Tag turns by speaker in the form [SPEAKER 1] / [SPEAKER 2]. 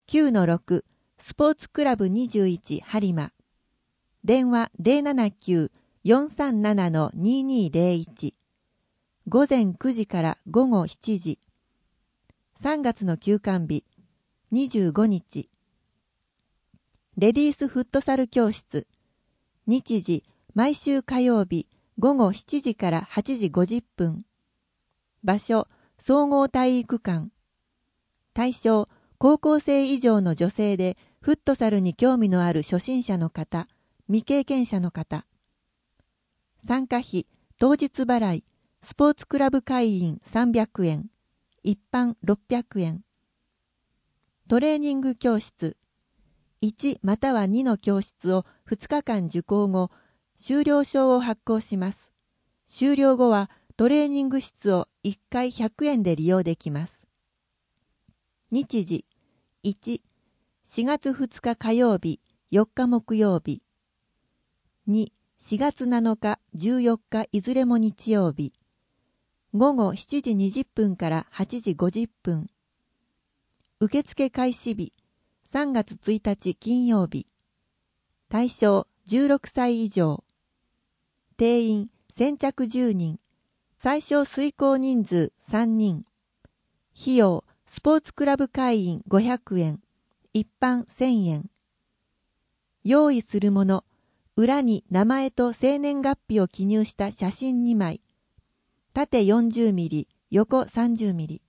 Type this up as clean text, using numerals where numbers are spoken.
[SPEAKER 1] 9-6 スポーツクラブ21播磨。電話079-437-2201。午前9時から午後7時。3月の休館日25日。レディースフットサル教室。日時毎週火曜日午後7時から8時50分。場所総合体育館。対象高校生以上の女性でフットサルに興味のある初心者の方、未経験者の方。参加費当日払い、スポーツクラブ会員300円、一般600円。トレーニング教室。1または2の教室を2日間受講後、修了証を発行します。修了後はトレーニング室を1回100円で利用できます。日時1、4月2日火曜日、4日木曜日。2、4月7日、14日いずれも日曜日。午後7時20分から8時50分。受付開始日、3月1日金曜日。対象16歳以上。定員先着10人。最小遂行人数3人。費用スポーツクラブ会員500円。一般1000円。用意するもの。裏に名前と生年月日を記入した写真2枚。縦40ミリ、横30ミリ。